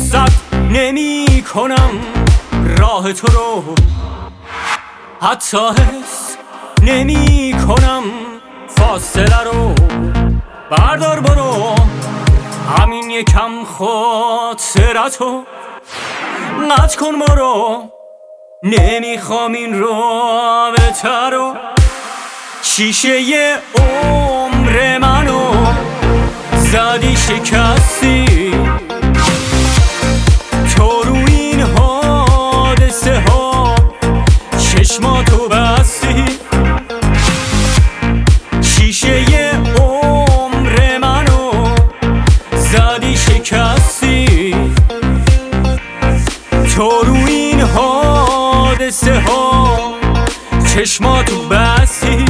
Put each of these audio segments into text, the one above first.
رصد نمی کنم راه تو رو، حتی حس نمی کنم فاصله رو. بردار برو همین یکم خاطرتو، قطع کن برو نمیخوام این رابطه رو. شیشه ی عمر منو زدی شکستی، تو رو این حادثه ها چشماتو بستی. شیشه ی عمر منو زدی شکستی، تو رو این حادثه ها چشماتو بستی.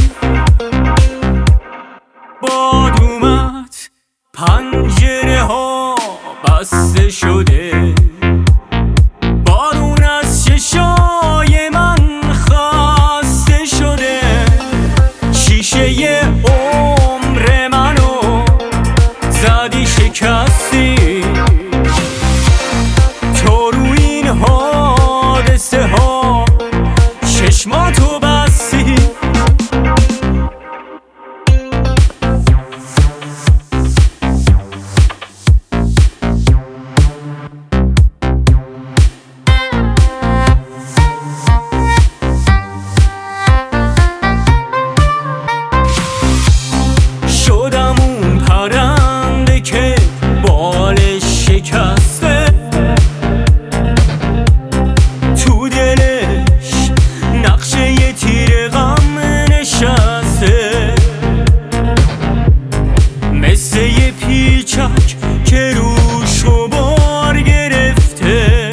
باد اومد پنجره ها بسته شده، بارون از چشای من خسته شده. شیشه ی عمر منو زدی شکستی، تو رو این حادثه ها چشماتو بستی. شدم اون پرنده که بالش شکسته، تو دلش نقشه یه تیر غم نشسته. مثل یه پیچک که روشو بار گرفته،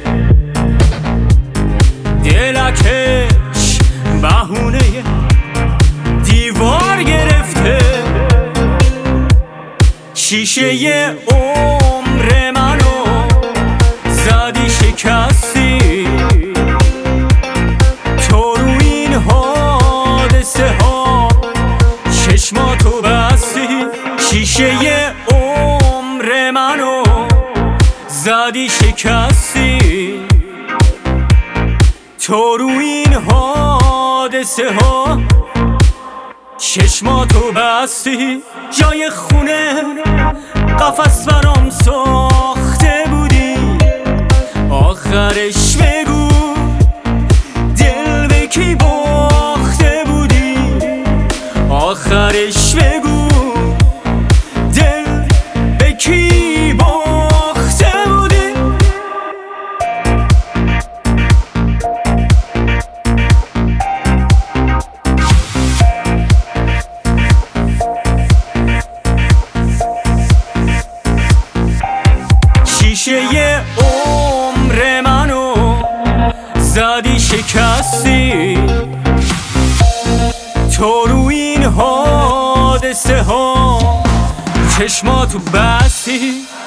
دلکش بهونه دیوار گرفته. شیشه ی عمر منو زدی شکستی، تو رو این حادثه ها چشماتو بستی. شیشه ی عمر منو زدی شکستی، تو رو این حادثه ها چشماتو بستی. جای خونه قفس برام ساخته بودی، آخرش بگو دل به کی باخته بودی. آخرش بگو دل به کی باخته بودی. شیشه ی عمر منو زدی شکستی، تو رو این حادثه ها چشماتو بستی.